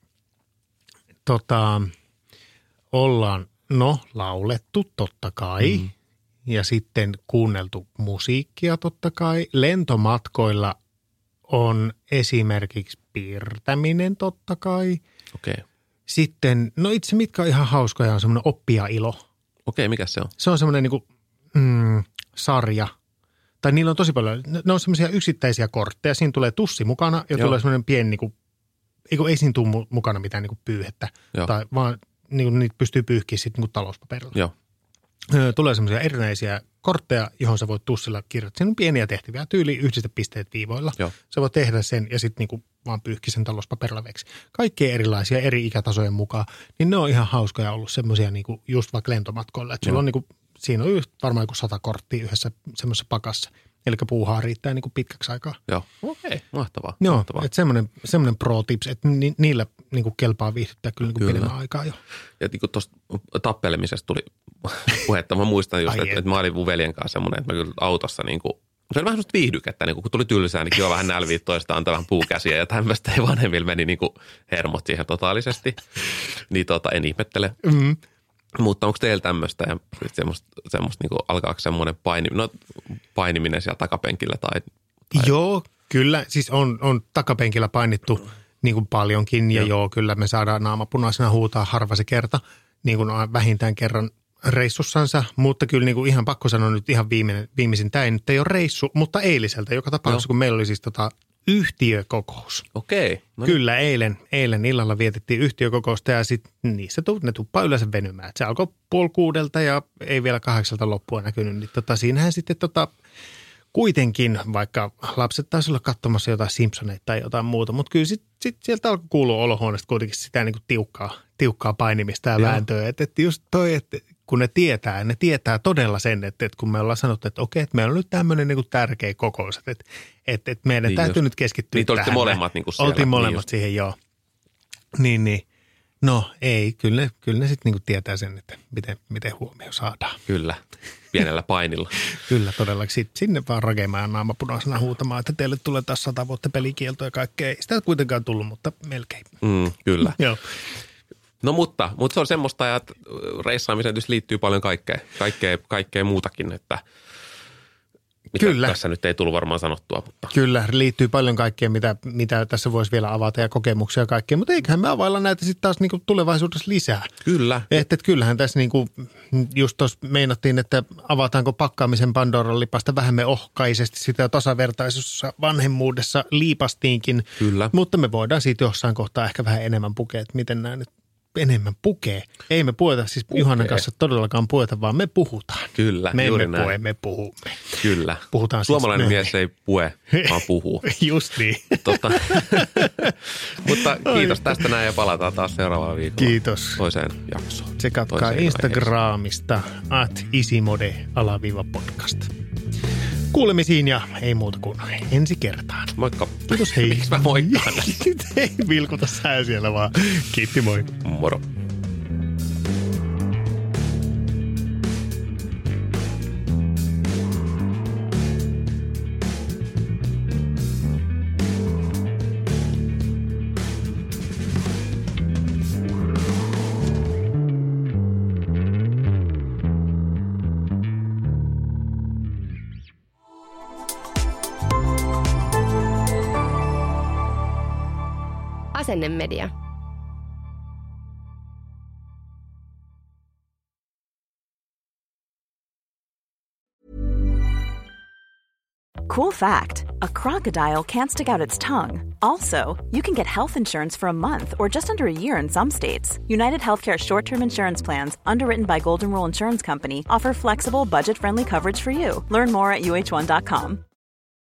tota, ollaan, no laulettu totta kai mm. ja sitten kuunneltu musiikkia totta kai. Lentomatkoilla on esimerkiksi piirtäminen totta kai. Okei. Okay. Sitten, no itse mitkä on ihan hauskoja on semmoinen oppia-ilo. Okei, okay, mikä se on? Se on semmoinen niin kuin, mm, sarja. Tai niillä on tosi paljon, ne on semmoisia yksittäisiä kortteja. Siinä tulee tussi mukana ja Joo. tulee semmoinen pieni, niin kuin, ei, kun ei siinä tule mu- mukana mitään niin kuin pyyhettä. Joo. Tai vaan niin kuin, niitä pystyy pyyhkiä sitten niin talouspaperilla. Joo. Öö, tulee semmoisia erinäisiä kortteja, johon sä voit tussilla kirjoittaa. Siinä on pieniä tehtäviä, tyyli yhdistä pisteet viivoilla. Joo. Sä voit tehdä sen ja sitten niin vaan pyyhki sen talouspaperilla veksi. Kaikkea erilaisia eri ikätasojen mukaan. Niin ne on ihan hauskoja ollut semmoisia niin kuin just vaikka lentomatkoilla. Että sulla on niin kuin, siinä on just varmaan joku sata korttia yhdessä semmoisessa pakassa. Eli puuhaa riittää niin kuin pitkäksi aikaa. Joo. Okei, okay. mahtavaa. Joo, mahtavaa. että semmoinen, semmoinen pro tips, että ni, niillä niin kuin kelpaa viihdyttää kyllä, niin kuin Kyllä. pidemmän aikaa jo. Ja niin kuin tuosta tappelemisesta tuli puhetta. Mä muistan just, Ai että, et. että mä olin mun veljen kanssa semmoinen, että mä kyllä autossa niin kuin, se oli vähän semmoista viihdykettä, niin kun tuli tylsää, niin kiva vähän nälviä toista, antaa vähän puukäsiä ja tämmöistä. Ja vanhemmilla meni niin kuin hermot siihen totaalisesti. Niin tota, en ihmettele. Mm. Mutta onko teillä tämmöistä ja semmoista, semmoista niin kuin, alkaako semmoinen paini, no, painiminen siellä takapenkillä tai, tai... Joo, kyllä. Siis on, on takapenkillä painittu niin kuin paljonkin ja joo. joo, kyllä me saadaan naama punaisena huutaa harva se kerta, niin kuin vähintään kerran reissussansa, mutta kyllä niin kuin ihan pakko sanoa nyt ihan viimeinen, viimeisin, tämä ei nyt ei ole reissu, mutta eiliseltä joka tapauksessa, kun meillä oli siis tota yhtiökokous. Okei. No niin. Kyllä, eilen, eilen illalla vietettiin yhtiökokousta ja sitten niissä tu, ne tuppaa yleensä venymään. Et se alkoi puoli kuudelta ja ei vielä kahdeksalta loppua näkynyt, niin tota, siinähän sitten tota, kuitenkin, vaikka lapset taisi olla katsomassa jotain Simpsoneita tai jotain muuta, mutta kyllä sitten sit sieltä alkoi kuulua olohuoneesta kuitenkin sitä niin kuin tiukkaa, tiukkaa painimista ja Joo. vääntöä. Että et just toi, että kun ne tietää, ne tietää todella sen, että, että kun me ollaan sanottu, että okei, että meillä on nyt tämmöinen niin kuin tärkeä kokous, että, että, että, että meidän Niin täytyy just. nyt keskittyä Niin te olitte tähän. molemmat niin kuin siellä. Oltiin molemmat Niin just. siihen, joo. Niin, niin. No ei, kyllä ne, kyllä ne sitten niinku tietää sen, että miten, miten huomio saadaan. Kyllä, pienellä painilla. Kyllä todellakin. Sitten sinne vaan rakemaan naama punaisena huutamaan, että teille tulee taas sata vuotta pelikielto ja kaikkea. Ei sitä kuitenkaan tullut, mutta melkein. Mm, kyllä. Joo. No mutta, mutta se on semmoista, että reissaamiseen tietysti liittyy paljon kaikkea, kaikkea, kaikkea muutakin, että mitä Kyllä. tässä nyt ei tullut varmaan sanottua. Mutta. Kyllä, liittyy paljon kaikkea, mitä, mitä tässä voisi vielä avata ja kokemuksia ja kaikkea, mutta eiköhän me availla näitä sitten taas niinku tulevaisuudessa lisää. Kyllä. Että et kyllähän tässä niinku, just tuossa meinattiin, että avataanko pakkaamisen Pandoran lipasta vähemmän ohkaisesti sitä tasavertaisuudessa vanhemmuudessa liipastiinkin. Kyllä. Mutta me voidaan siitä jossain kohtaa ehkä vähän enemmän pukea, että miten nämä nyt enemmän pukee. Ei me puhuta siis Pukee. Juhanan kanssa todellakaan puhuta, vaan me puhutaan. Kyllä, me juuri emme näin. pue, me puhumme. Kyllä. Puhutaan siis Suomalainen myöhemmin. mies ei pue, vaan puhuu. Just niin. Tota. Mutta kiitos tästä näin ja palataan taas seuraavalla viikolla. Kiitos. Toiseen jaksoon. Tsekatkaa Toiseen Instagramista at isimode alaviiva podcast. Kuulemisiin ja ei muuta kuin ensi kertaan. Moikka. Kiitos, hei. Miksi mä moikkaan? Ei vilkuta sää siellä vaan. Kiitti, moi. Moro. Asennemedia. Cool fact, a crocodile can't stick out its tongue. Also, you can get health insurance for a month or just under a year in some states. United Healthcare short-term insurance plans, underwritten by Golden Rule Insurance Company, offer flexible, budget-friendly coverage for you. Learn more at U H one dot com.